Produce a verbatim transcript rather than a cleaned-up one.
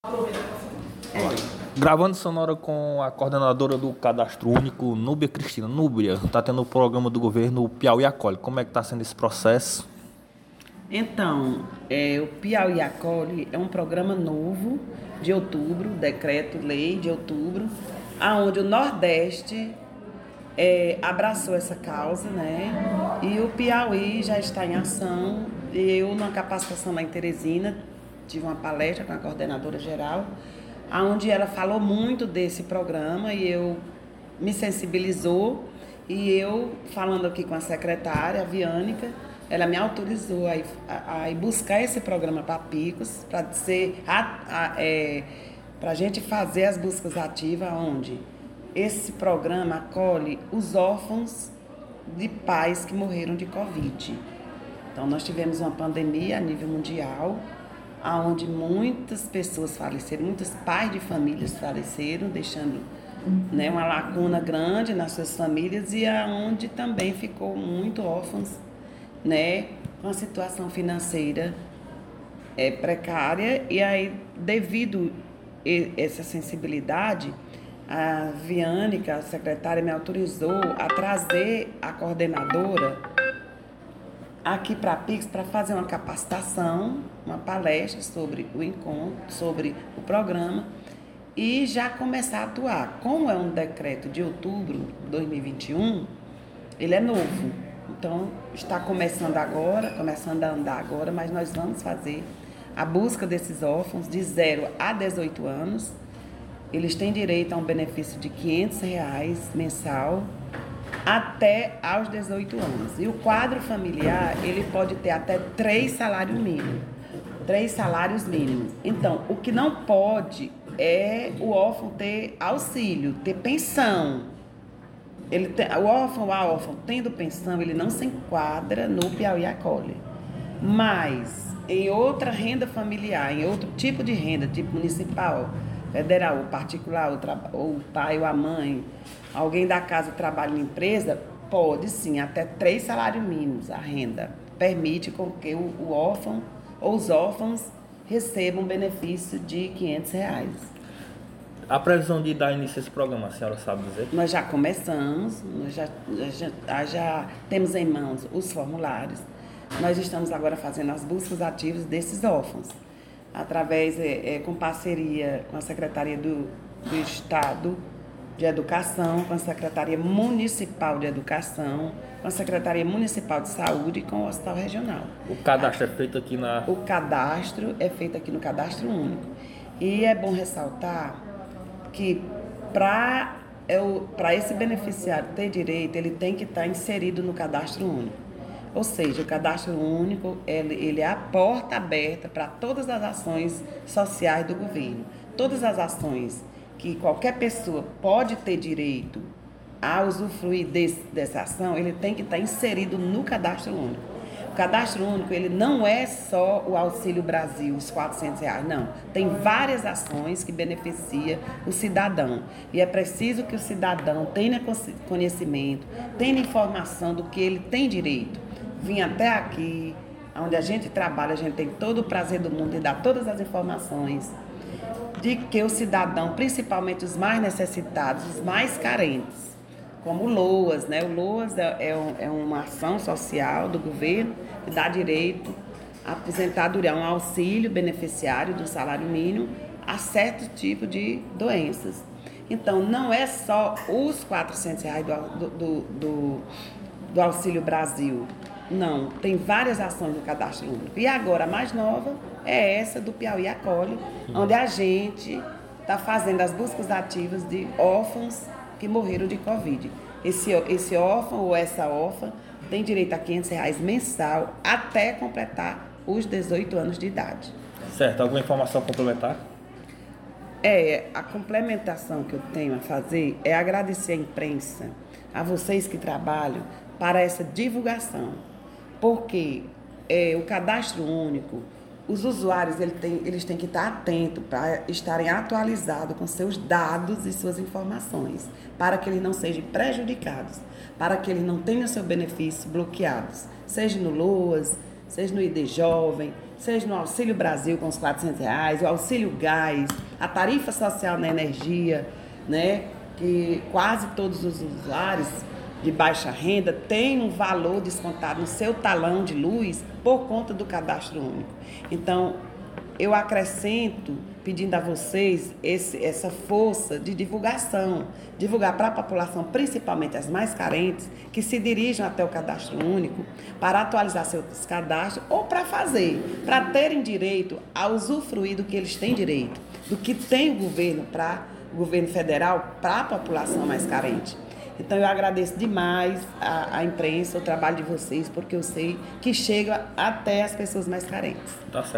Gravando sonora com a coordenadora do Cadastro Único, Núbia Cristina. Núbia, está tendo o programa do governo Piauí Acolhe. Como é que está sendo esse processo? Então, é, o Piauí Acolhe é um programa novo de outubro, decreto-lei de outubro, aonde o Nordeste é, abraçou essa causa, né? E o Piauí já está em ação. E eu, na capacitação lá em Teresina, tive uma palestra com a coordenadora geral, onde ela falou muito desse programa e eu me sensibilizou. E eu, falando aqui com a secretária, a Viânica, ela me autorizou a ir, a, a ir buscar esse programa para Picos, para ser a, a, é, para a gente fazer as buscas ativas, onde esse programa acolhe os órfãos de pais que morreram de Covid. Então, nós tivemos uma pandemia a nível mundial, onde muitas pessoas faleceram, muitos pais de famílias faleceram, deixando, né, uma lacuna grande nas suas famílias, e aonde também ficou muito órfãos, né, com a situação financeira é, precária. E aí, devido a essa sensibilidade, a Viânica, a secretária, me autorizou a trazer a coordenadora aqui para a Pix para fazer uma capacitação, uma palestra sobre o encontro, sobre o programa, e já começar a atuar. Como é um decreto de outubro de dois mil e vinte e um, ele é novo, então está começando agora, começando a andar agora, mas nós vamos fazer a busca desses órfãos de zero a dezoito anos. Eles têm direito a um benefício de quinhentos reais mensal até aos dezoito anos. E o quadro familiar, ele pode ter até três salários mínimos. Três salários mínimos. Então, o que não pode é o órfão ter auxílio, ter pensão. Ele tem, o órfão ou a órfã tendo pensão, ele não se enquadra no Piauí Acolhe. Mas, em outra renda familiar, em outro tipo de renda, tipo municipal, federal ou particular, ou, ou o pai ou a mãe, alguém da casa trabalha em empresa, pode sim, até três salários mínimos a renda. Permite com que o, o órfão ou os órfãos recebam um benefício de quinhentos reais. A previsão de dar início a esse programa, a senhora sabe dizer? Nós já começamos, nós já, já, já temos em mãos os formulários. Nós estamos agora fazendo as buscas ativas desses órfãos, através, é, é, com parceria com a Secretaria do, do Estado de Educação, com a Secretaria Municipal de Educação, com a Secretaria Municipal de Saúde e com o Hospital Regional. O cadastro é feito aqui na... O cadastro é feito aqui no Cadastro Único. E é bom ressaltar que para para esse beneficiário ter direito, ele tem que estar inserido no Cadastro Único. Ou seja, o Cadastro Único, ele, ele é a porta aberta para todas as ações sociais do governo. Todas as ações que qualquer pessoa pode ter direito a usufruir desse, dessa ação, ele tem que estar inserido no Cadastro Único. O Cadastro Único, ele não é só o Auxílio Brasil, os quatrocentos reais, não. Tem várias ações que beneficiam o cidadão. E é preciso que o cidadão tenha conhecimento, tenha informação do que ele tem direito. Vim até aqui, onde a gente trabalha, a gente tem todo o prazer do mundo de dar todas as informações de que o cidadão, principalmente os mais necessitados, os mais carentes, como o LOAS, né? O LOAS é, é, um, é uma ação social do governo que dá direito à aposentadoria, um auxílio beneficiário do salário mínimo a certo tipo de doenças. Então, não é só os quatrocentos reais do, do, do, do Auxílio Brasil. Não, tem várias ações no Cadastro Único. E agora, a mais nova é essa do Piauí Acolhe, onde a gente está fazendo as buscas ativas de órfãos que morreram de Covid. Esse, esse órfão ou essa órfã tem direito a quinhentos reais mensal até completar os dezoito anos de idade. Certo. Alguma informação complementar? É, a complementação que eu tenho a fazer é agradecer à imprensa, a vocês que trabalham, para essa divulgação. Porque é, o Cadastro Único, os usuários ele tem, eles têm que estar atentos para estarem atualizados com seus dados e suas informações, para que eles não sejam prejudicados, para que eles não tenham seu benefício bloqueados, seja no LOAS, seja no I D Jovem, seja no Auxílio Brasil com os quatrocentos reais, o Auxílio Gás, a tarifa social na energia, né? Que quase todos os usuários de baixa renda têm um valor descontado no seu talão de luz por conta do cadastro único. Então, eu acrescento, pedindo a vocês esse, essa força de divulgação, divulgar para a população, principalmente as mais carentes, que se dirijam até o cadastro único para atualizar seus cadastros ou para fazer, para terem direito a usufruir do que eles têm direito, do que tem o governo para o governo federal para a população mais carente. Então, eu agradeço demais a, a imprensa, o trabalho de vocês, porque eu sei que chega até as pessoas mais carentes. Tá certo.